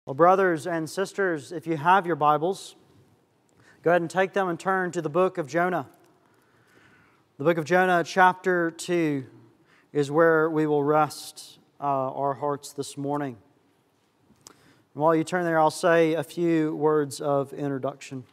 Well, brothers and sisters, if you have your Bibles, go ahead and take them and turn to the book of Jonah. The book of Jonah, chapter 2, is where we will rest our hearts this morning. And while you turn there, I'll say a few words of introduction.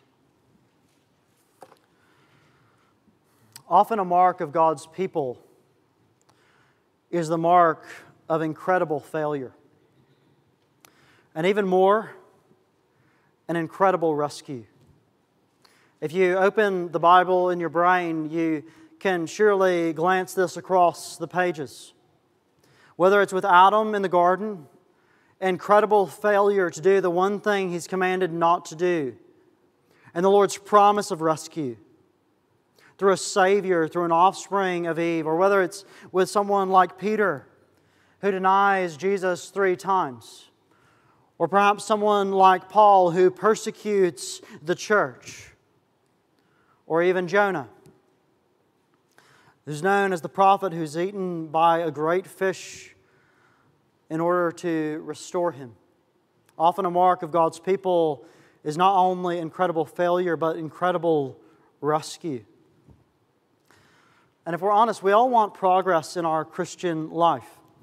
Often a mark of God's people is the mark of incredible failure. And even more, an incredible rescue. If you open the Bible in your brain, you can surely glance this across the pages. Whether it's with Adam in the garden, incredible failure to do the one thing he's commanded not to do, and the Lord's promise of rescue through a Savior, through an offspring of Eve, or whether it's with someone like Peter, who denies Jesus 3 times, or perhaps someone like Paul who persecutes the church. Or even Jonah, who's known as the prophet who's eaten by a great fish in order to restore him. Often a mark of God's people is not only incredible failure, but incredible rescue. And if we're honest, we all want progress in our Christian life.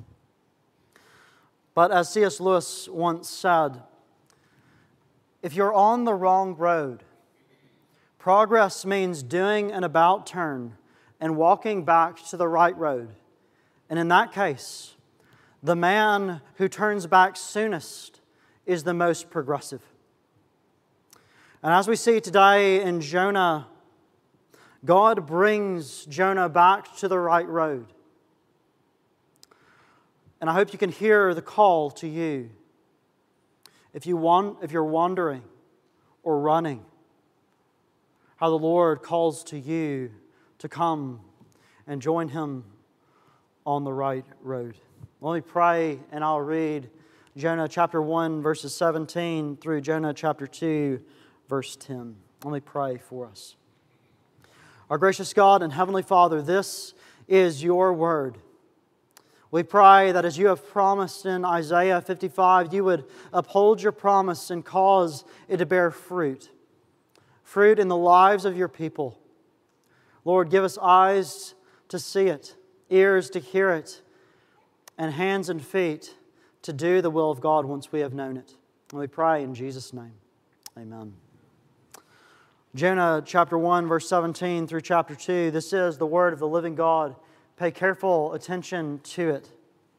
But as C.S. Lewis once said, if you're on the wrong road, progress means doing an about turn and walking back to the right road. And in that case, the man who turns back soonest is the most progressive. And as we see today in Jonah, God brings Jonah back to the right road. And I hope you can hear the call to you. If you're wandering or running, how the Lord calls to you to come and join Him on the right road. Let me pray and I'll read Jonah chapter 1 verses 17 through Jonah chapter 2 verse 10. Let me pray for us. Our gracious God and Heavenly Father, this is Your Word. We pray that as You have promised in Isaiah 55, You would uphold Your promise and cause it to bear fruit. Fruit in the lives of Your people. Lord, give us eyes to see it, ears to hear it, and hands and feet to do the will of God once we have known it. And we pray in Jesus' name. Amen. Jonah chapter 1, verse 17 through chapter 2. This is the word of the living God. Pay careful attention to it.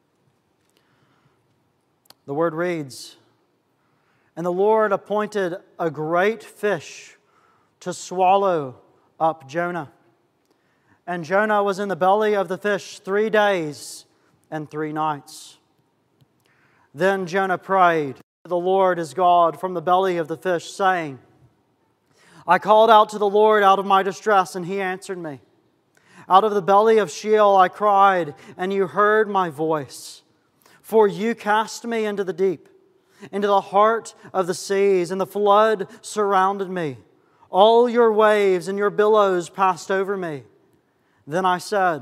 The word reads, "And the Lord appointed a great fish to swallow up Jonah. And Jonah was in the belly of the fish 3 days and 3 nights. Then Jonah prayed to the Lord his God from the belly of the fish, saying, I called out to the Lord out of my distress, and He answered me. Out of the belly of Sheol I cried, and You heard my voice. For You cast me into the deep, into the heart of the seas, and the flood surrounded me. All Your waves and Your billows passed over me. Then I said,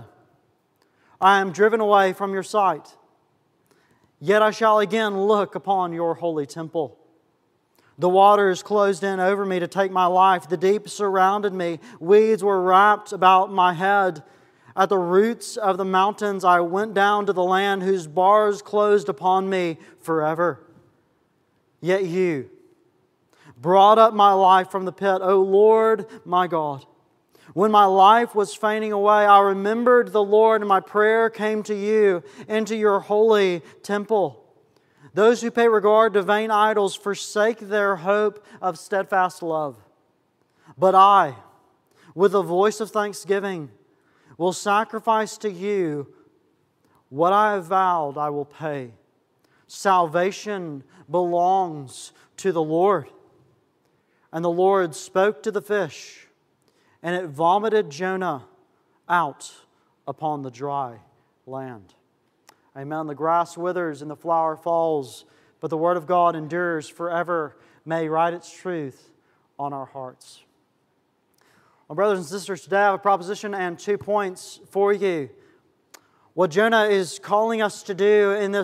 I am driven away from Your sight. Yet I shall again look upon Your holy temple. The waters closed in over me to take my life. The deep surrounded me. Weeds were wrapped about my head. At the roots of the mountains I went down to the land whose bars closed upon me forever. Yet You brought up my life from the pit, O Lord my God. When my life was fainting away, I remembered the Lord, and my prayer came to You into Your holy temple. Those who pay regard to vain idols forsake their hope of steadfast love. But I, with a voice of thanksgiving, will sacrifice to You what I have vowed I will pay. Salvation belongs to the Lord. And the Lord spoke to the fish, and it vomited Jonah out upon the dry land. Amen. The grass withers and the flower falls, but the Word of God endures forever. May write its truth on our hearts. Well, brothers and sisters, today I have a proposition and 2 points for you. What Jonah is calling us to do in this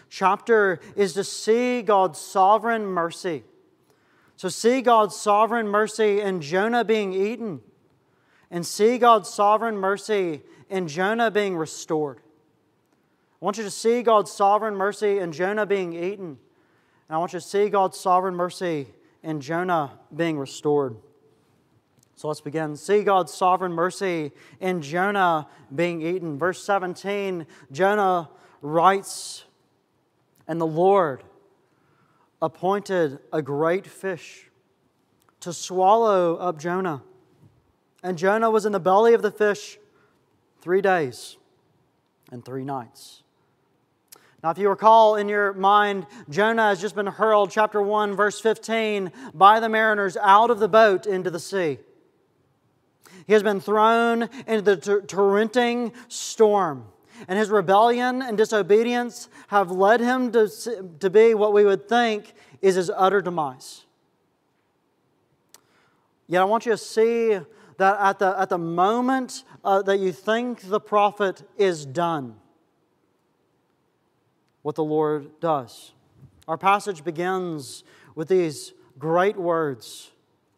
chapter is to see God's sovereign mercy. So see God's sovereign mercy in Jonah being eaten, and see God's sovereign mercy in Jonah being restored. I want you to see God's sovereign mercy in Jonah being eaten, and I want you to see God's sovereign mercy in Jonah being restored. So let's begin. See God's sovereign mercy in Jonah being eaten. Verse 17, Jonah writes, "And the Lord appointed a great fish to swallow up Jonah. And Jonah was in the belly of the fish 3 days and 3 nights." Now, if you recall in your mind, Jonah has just been hurled, chapter 1, verse 15, by the mariners out of the boat into the sea. He has been thrown into the torrenting storm. And his rebellion and disobedience have led him to be what we would think is his utter demise. Yet I want you to see that at the moment that you think the prophet is done, what the Lord does. Our passage begins with these great words.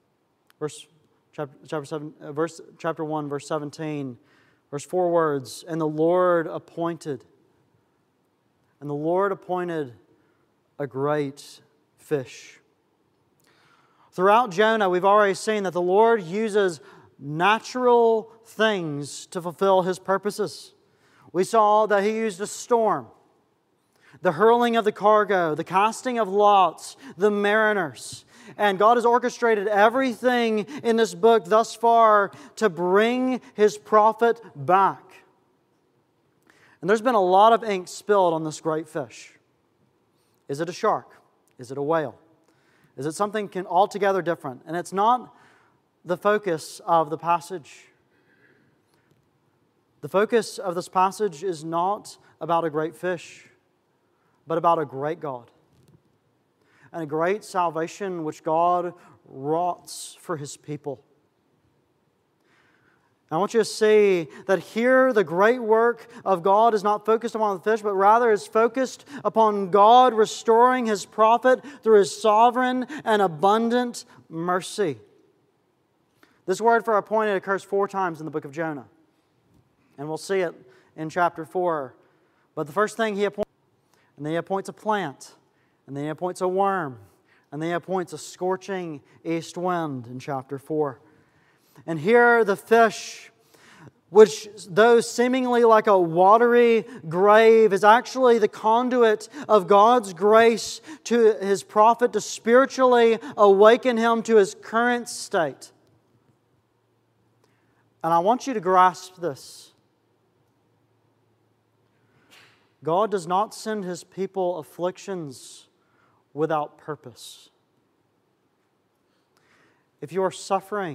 Chapter 1, verse 17. Verse 4 words, "And the Lord appointed." And the Lord appointed a great fish. Throughout Jonah, we've already seen that the Lord uses natural things to fulfill His purposes. We saw that He used a storm, the hurling of the cargo, the casting of lots, the mariners. And God has orchestrated everything in this book thus far to bring His prophet back. And there's been a lot of ink spilled on this great fish. Is it a shark? Is it a whale? Is it something altogether different? And it's not the focus of the passage. The focus of this passage is not about a great fish, but about a great God and a great salvation which God wrought for His people. I want you to see that here the great work of God is not focused upon the fish, but rather is focused upon God restoring His prophet through His sovereign and abundant mercy. This word for appointed occurs 4 times in the book of Jonah. And we'll see it in chapter 4. But the first thing He appoints, and then He appoints a plant, and then He appoints a worm, and then He appoints a scorching east wind in chapter 4. And here the fish, which though seemingly like a watery grave, is actually the conduit of God's grace to His prophet to spiritually awaken him to his current state. And I want you to grasp this. God does not send His people afflictions without purpose. If you are suffering,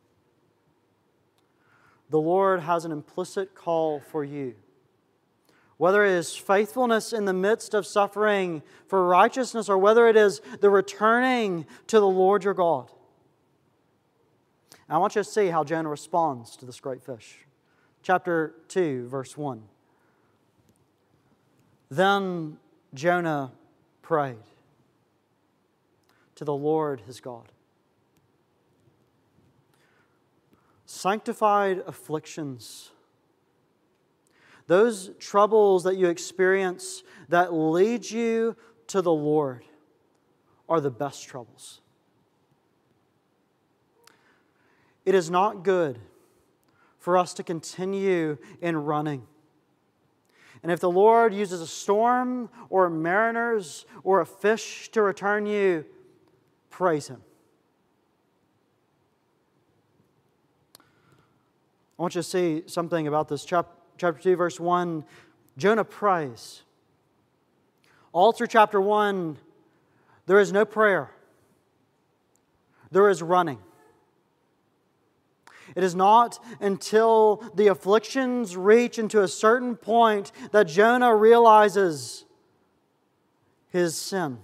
the Lord has an implicit call for you. Whether it is faithfulness in the midst of suffering for righteousness, or whether it is the returning to the Lord your God. And I want you to see how Jonah responds to this great fish. Chapter 2, verse 1. Then Jonah prayed to the Lord his God. Sanctified afflictions, those troubles that you experience that lead you to the Lord, are the best troubles. It is not good for us to continue in running. And if the Lord uses a storm or mariners or a fish to return you, praise Him. I want you to see something about this. Chapter 2, verse 1, Jonah prays. All through chapter 1, there is no prayer. There is running. It is not until the afflictions reach into a certain point that Jonah realizes his sin.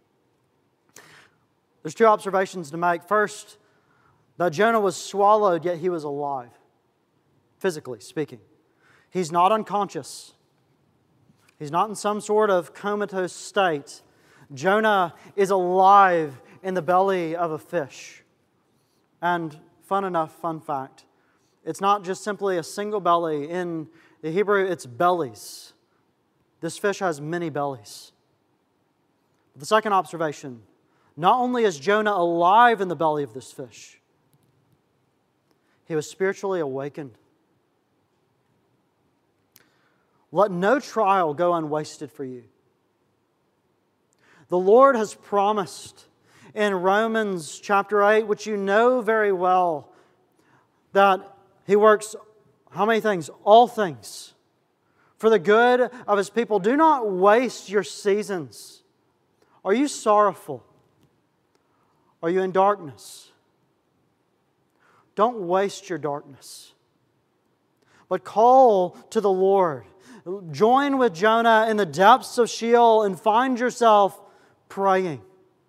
There's 2 observations to make. First, that Jonah was swallowed, yet he was alive. Physically speaking. He's not unconscious. He's not in some sort of comatose state. Jonah is alive in the belly of a fish. And fun fact, it's not just simply a single belly. In the Hebrew, it's bellies. This fish has many bellies. The second observation, not only is Jonah alive in the belly of this fish, he was spiritually awakened. Let no trial go unwasted for you. The Lord has promised in Romans chapter 8, which you know very well, that He works, how many things? All things for the good of His people. Do not waste your seasons. Are you sorrowful? Are you in darkness? Don't waste your darkness, but call to the Lord. Join with Jonah in the depths of Sheol and find yourself praying.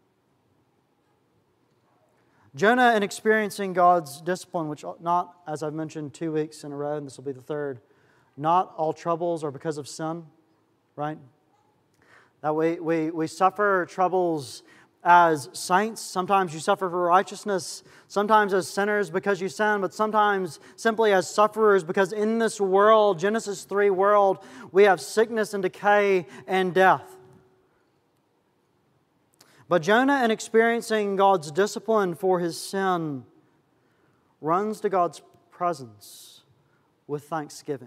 Jonah, in experiencing God's discipline, which not, as I've mentioned, 2 weeks in a row, and this will be the third, not all troubles are because of sin, right? That we suffer troubles as saints. Sometimes you suffer for righteousness. Sometimes as sinners because you sin. But sometimes simply as sufferers because in this world, Genesis 3 world, we have sickness and decay and death. But Jonah, in experiencing God's discipline for his sin, runs to God's presence with thanksgiving.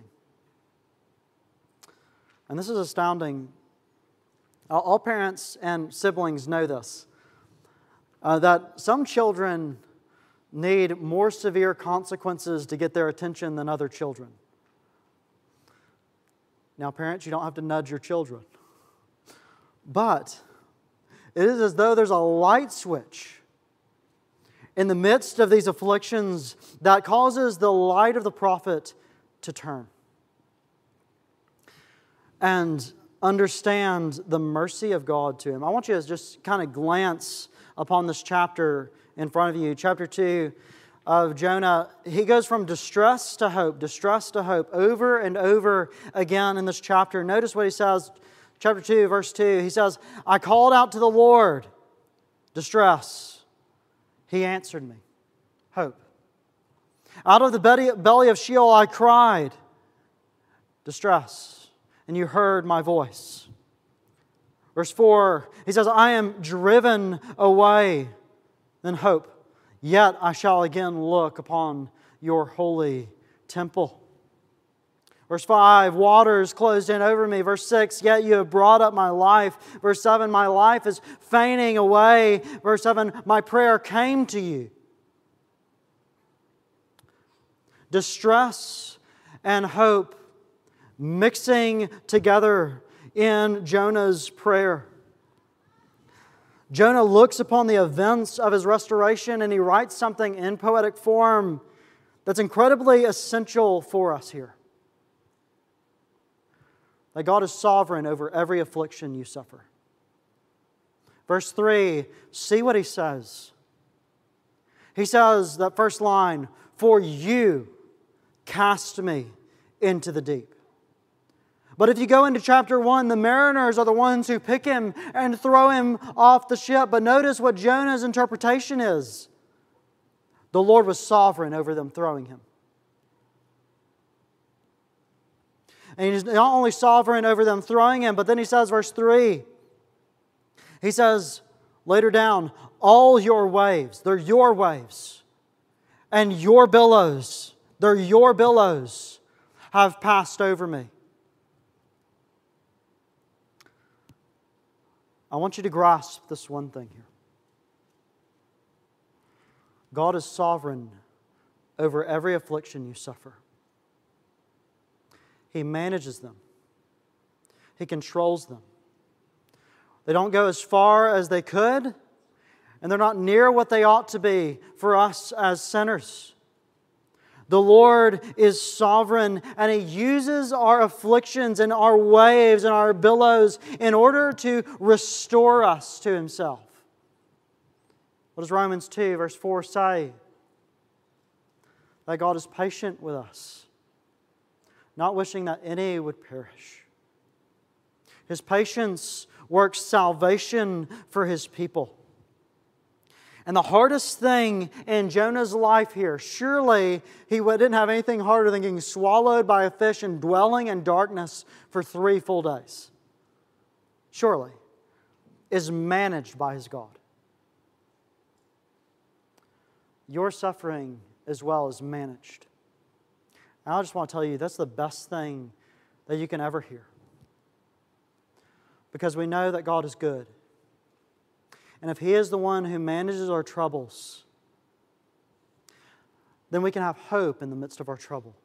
And this is astounding. All parents and siblings know this, that some children need more severe consequences to get their attention than other children. Now, parents, you don't have to nudge your children. But it is as though there's a light switch in the midst of these afflictions that causes the light of the prophet to turn and understand the mercy of God to him. I want you to just kind of glance upon this chapter in front of you. Chapter 2 of Jonah. He goes from distress to hope over and over again in this chapter. Notice what he says, chapter 2, verse 2. He says, I called out to the Lord, distress. He answered me, hope. Out of the belly of Sheol I cried, distress. And you heard my voice. Verse 4, he says, I am driven away, then hope. Yet I shall again look upon your holy temple. Verse 5, waters closed in over me. Verse 6, yet you have brought up my life. Verse 7, my life is fainting away. Verse 7, my prayer came to you. Distress and hope mixing together in Jonah's prayer. Jonah looks upon the events of his restoration and he writes something in poetic form that's incredibly essential for us here. That God is sovereign over every affliction you suffer. Verse 3, see what he says. He says, that first line, for you cast me into the deep. But if you go into chapter 1, the mariners are the ones who pick him and throw him off the ship. But notice what Jonah's interpretation is. The Lord was sovereign over them throwing him. And He's not only sovereign over them throwing him, but then He says, verse 3, He says, later down, all your waves, they're your waves, and your billows, they're your billows, have passed over me. I want you to grasp this one thing here. God is sovereign over every affliction you suffer. He manages them. He controls them. They don't go as far as they could, and they're not near what they ought to be for us as sinners. The Lord is sovereign, and He uses our afflictions and our waves and our billows in order to restore us to Himself. What does Romans 2 verse 4 say? That God is patient with us, not wishing that any would perish, His patience works salvation for His people. And the hardest thing in Jonah's life here, surely he didn't have anything harder than getting swallowed by a fish and dwelling in darkness for 3 full days. Surely, is managed by his God. Your suffering as well is managed. And I just want to tell you, that's the best thing that you can ever hear. Because we know that God is good. And if He is the one who manages our troubles, then we can have hope in the midst of our trouble.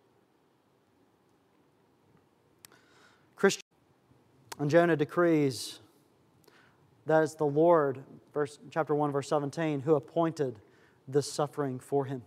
Christian, and Jonah decrees that it's the Lord, chapter 1, verse 17, who appointed this suffering for him.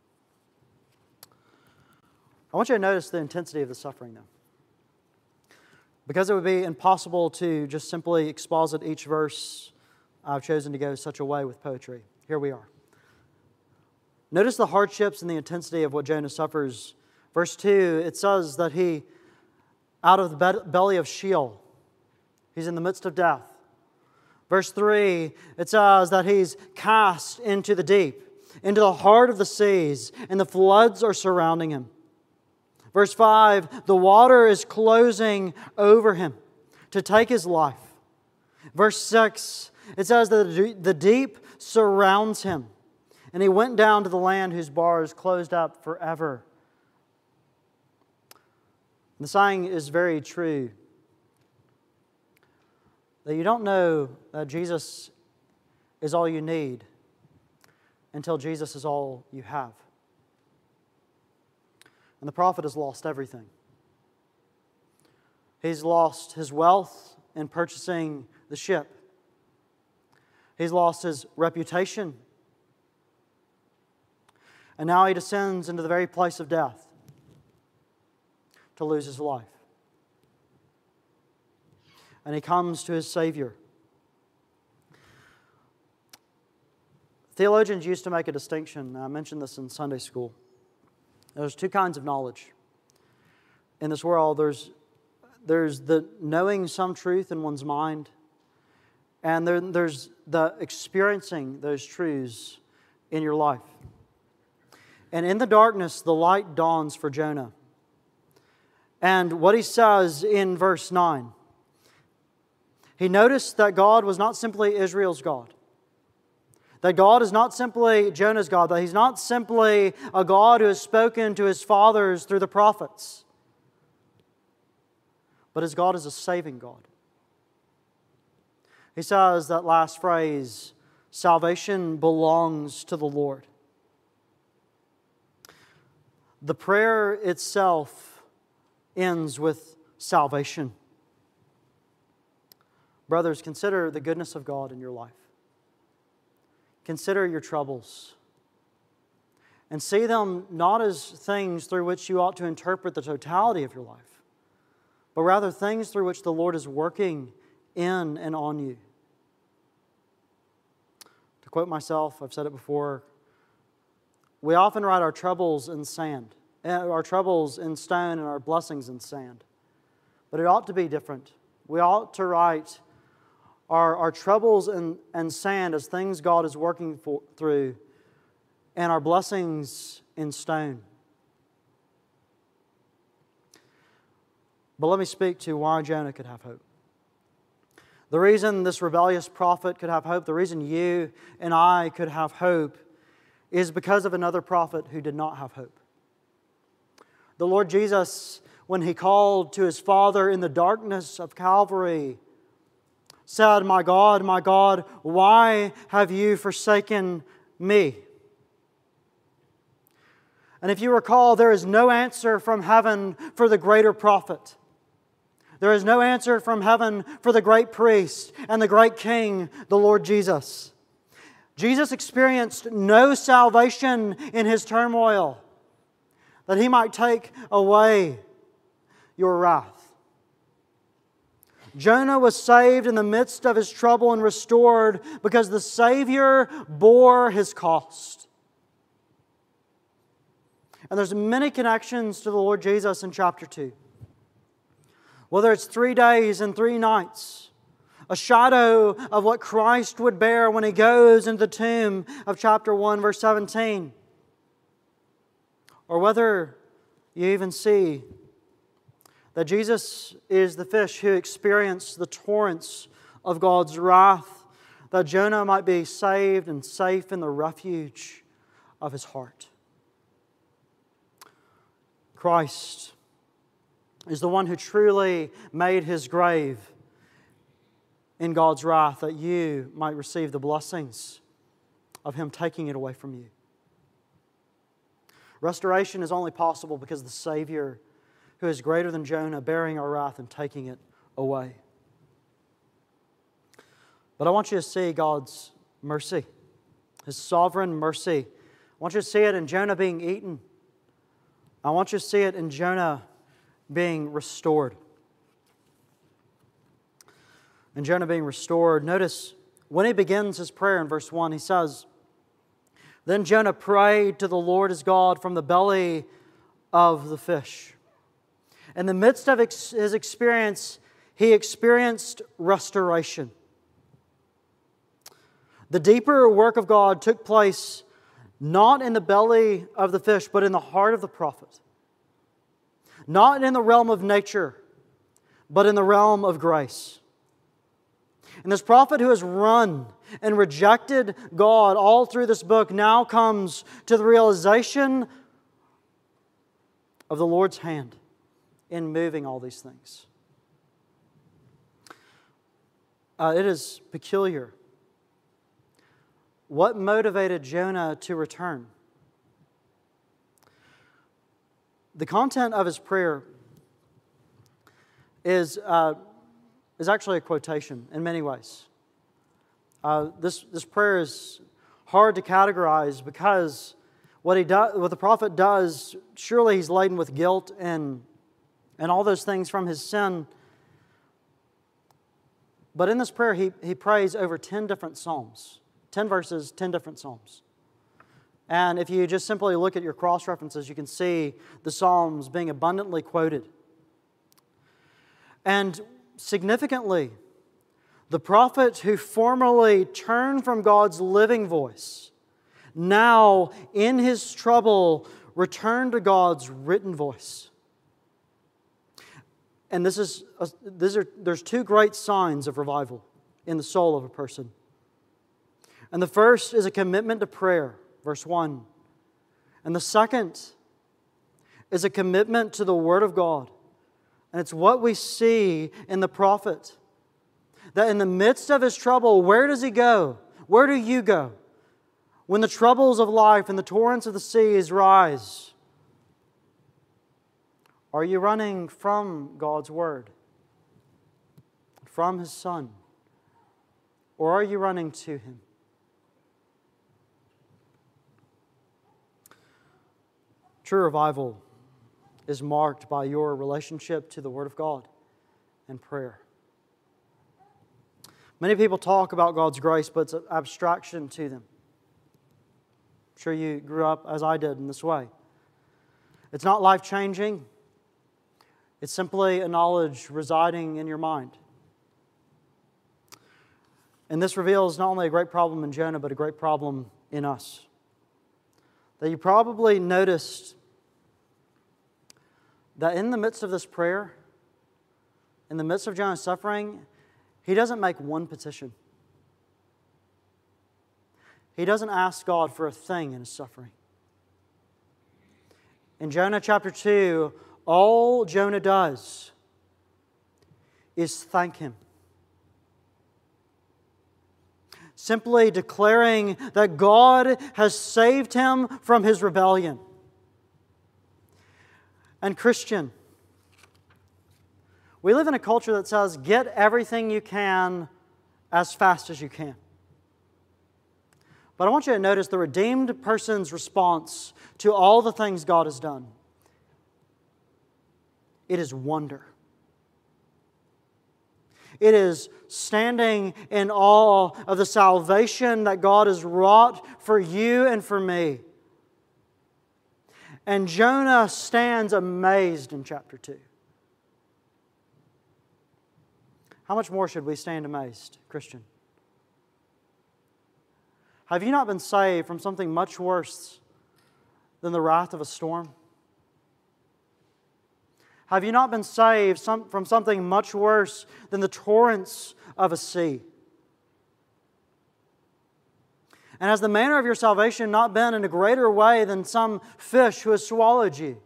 I want you to notice the intensity of the suffering, though. Because it would be impossible to just simply exposit each verse, I've chosen to go such a way with poetry. Here we are. Notice the hardships and the intensity of what Jonah suffers. Verse 2, it says that he, out of the belly of Sheol, he's in the midst of death. Verse 3, it says that he's cast into the deep, into the heart of the seas, and the floods are surrounding him. Verse 5, the water is closing over him to take his life. Verse 6, it says that the deep surrounds him, and he went down to the land whose bars closed up forever. The saying is very true, that you don't know that Jesus is all you need until Jesus is all you have. And the prophet has lost everything. He's lost his wealth in purchasing the ship. He's lost his reputation. And now he descends into the very place of death to lose his life. And he comes to his Savior. Theologians used to make a distinction. I mentioned this in Sunday school. There's 2 kinds of knowledge. In this world, there's the knowing some truth in one's mind, and there's the experiencing those truths in your life. And in the darkness, the light dawns for Jonah. And what he says in verse 9, he noticed that God was not simply Israel's God. That God is not simply Jonah's God. That He's not simply a God who has spoken to his fathers through the prophets. But His God is a saving God. He says that last phrase, salvation belongs to the Lord. The prayer itself ends with salvation. Brothers, consider the goodness of God in your life. Consider your troubles. And see them not as things through which you ought to interpret the totality of your life, but rather things through which the Lord is working in and on you. To quote myself, I've said it before, we often write our troubles in sand, our troubles in stone and our blessings in sand. But it ought to be different. We ought to write our troubles and sand as things God is working through, and our blessings in stone. But let me speak to why Jonah could have hope. The reason this rebellious prophet could have hope, the reason you and I could have hope, is because of another prophet who did not have hope. The Lord Jesus, when He called to His Father in the darkness of Calvary, said, my God, why have you forsaken me?" And if you recall, there is no answer from heaven for the greater prophet. There is no answer from heaven for the great priest and the great king, the Lord Jesus. Jesus experienced no salvation in His turmoil, that He might take away your wrath. Jonah was saved in the midst of his trouble and restored because the Savior bore His cost. And there's many connections to the Lord Jesus in chapter 2. whether it's 3 days and 3 nights, a shadow of what Christ would bear when He goes into the tomb of chapter 1, verse 17. Or whether you even see that Jesus is the fish who experienced the torrents of God's wrath, that Jonah might be saved and safe in the refuge of his heart. Christ is the one who truly made His grave in God's wrath, that you might receive the blessings of Him taking it away from you. Restoration is only possible because of the Savior who is greater than Jonah, bearing our wrath and taking it away. But I want you to see God's mercy, His sovereign mercy. I want you to see it in Jonah being eaten. I want you to see it in Jonah being restored. And Jonah being restored, notice when he begins his prayer in verse 1, he says, "Then Jonah prayed to the Lord his God from the belly of the fish." In the midst of his experience, he experienced restoration. The deeper work of God took place not in the belly of the fish, but in the heart of the prophet. Not in the realm of nature, but in the realm of grace. And this prophet who has run and rejected God all through this book now comes to the realization of the Lord's hand in moving all these things. It is peculiar. What motivated Jonah to return? The content of his prayer is actually a quotation in many ways. This prayer is hard to categorize because what the prophet does, surely he's laden with guilt and all those things from his sin. But in this prayer, he prays over 10 different psalms. 10 verses, 10 different psalms. And if you just simply look at your cross-references, you can see the psalms being abundantly quoted. And significantly, the prophet who formerly turned from God's living voice, now in his trouble returned to God's written voice. And there's 2 great signs of revival in the soul of a person. And the first is a commitment to prayer, verse 1. And the second is a commitment to the Word of God. And it's what we see in the prophet. That in the midst of his trouble, where does he go? Where do you go? When the troubles of life and the torrents of the seas rise, are you running from God's Word? From His Son? Or are you running to Him? True revival is marked by your relationship to the Word of God and prayer. Many people talk about God's grace, but it's an abstraction to them. I'm sure you grew up, as I did, in this way. It's not life-changing. It's simply a knowledge residing in your mind. And this reveals not only a great problem in Jonah, but a great problem in us. That you probably noticed that in the midst of this prayer, in the midst of Jonah's suffering, he doesn't make one petition. He doesn't ask God for a thing in his suffering. In Jonah chapter 2, all Jonah does is thank Him. Simply declaring that God has saved him from his rebellion. And Christian, we live in a culture that says, get everything you can as fast as you can. But I want you to notice the redeemed person's response to all the things God has done. It is wonder. It is standing in awe of the salvation that God has wrought for you and for me. And Jonah stands amazed in chapter 2. how much more should we stand amazed, Christian? Have you not been saved from something much worse than the wrath of a storm? Have you not been saved from something much worse than the torrents of a sea? And has the manner of your salvation not been in a greater way than some fish who has swallowed you?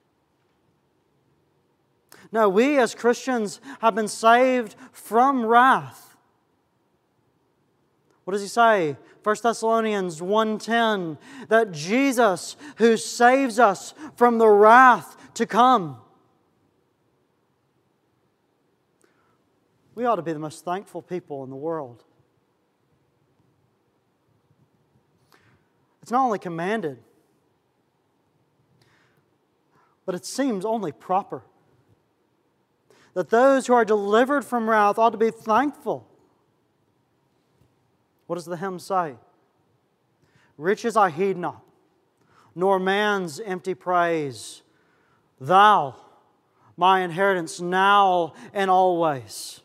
No, we as Christians have been saved from wrath. What does he say? 1 Thessalonians 1:10, that Jesus who saves us from the wrath to come. We ought to be the most thankful people in the world. It's not only commanded, but it seems only proper that those who are delivered from wrath ought to be thankful. What does the hymn say? Riches I heed not, nor man's empty praise. Thou, my inheritance now and always.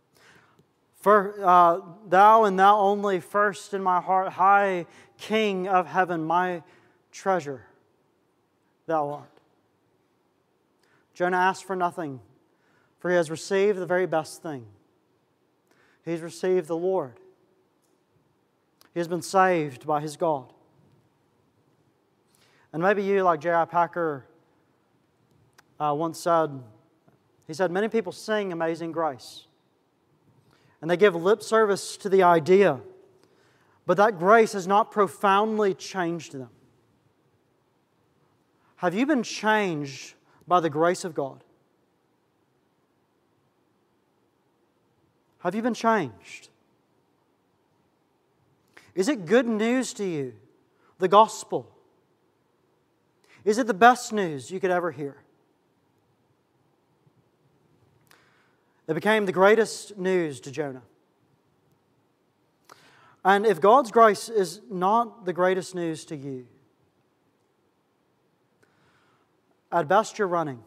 Thou and Thou only first in my heart, high King of heaven, my treasure Thou art. Jonah asked for nothing, for he has received the very best thing. He's received the Lord. He has been saved by his God. And maybe you, like J.I. Packer once said, he said, many people sing Amazing Grace. And they give lip service to the idea, but that grace has not profoundly changed them. Have you been changed by the grace of God? Have you been changed? Is it good news to you, the gospel? Is it the best news you could ever hear? It became the greatest news to Jonah. And if God's grace is not the greatest news to you, at best you're running.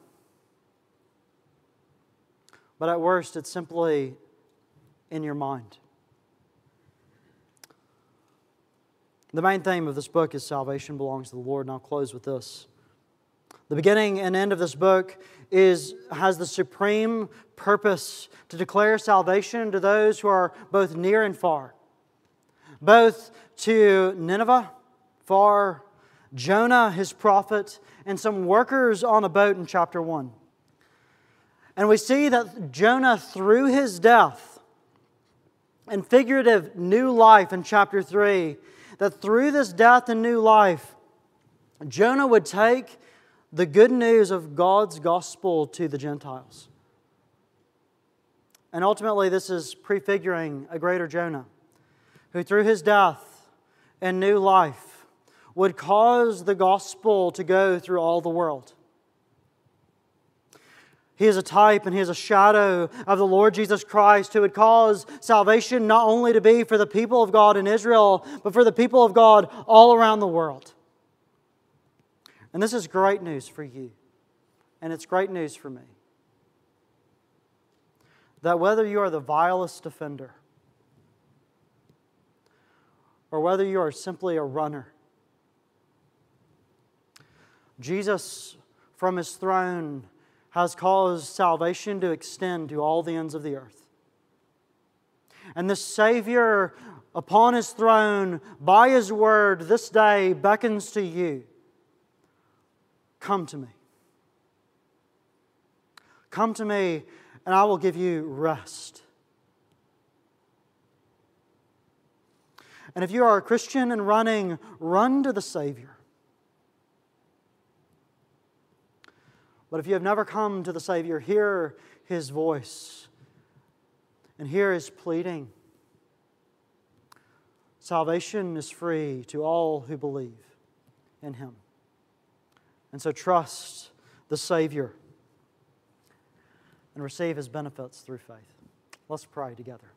But at worst, it's simply in your mind. The main theme of this book is salvation belongs to the Lord, and I'll close with this. The beginning and end of this book has the supreme purpose to declare salvation to those who are both near and far. Both to Nineveh, far, Jonah, his prophet, and some workers on a boat in chapter 1. And we see that Jonah, through his death and figurative new life in chapter 3, that through this death and new life, Jonah would take the good news of God's gospel to the Gentiles. And ultimately, this is prefiguring a greater Jonah, who through his death and new life would cause the gospel to go through all the world. He is a type and he is a shadow of the Lord Jesus Christ, who would cause salvation not only to be for the people of God in Israel, but for the people of God all around the world. And this is great news for you, and it's great news for me. That whether you are the vilest offender, or whether you are simply a runner, Jesus from His throne has caused salvation to extend to all the ends of the earth. And the Savior upon His throne, by His word, this day beckons to you. Come to me. Come to me, and I will give you rest. And if you are a Christian and running, run to the Savior. But if you have never come to the Savior, hear His voice and hear His pleading. Salvation is free to all who believe in Him. And so trust the Savior and receive His benefits through faith. Let's pray together.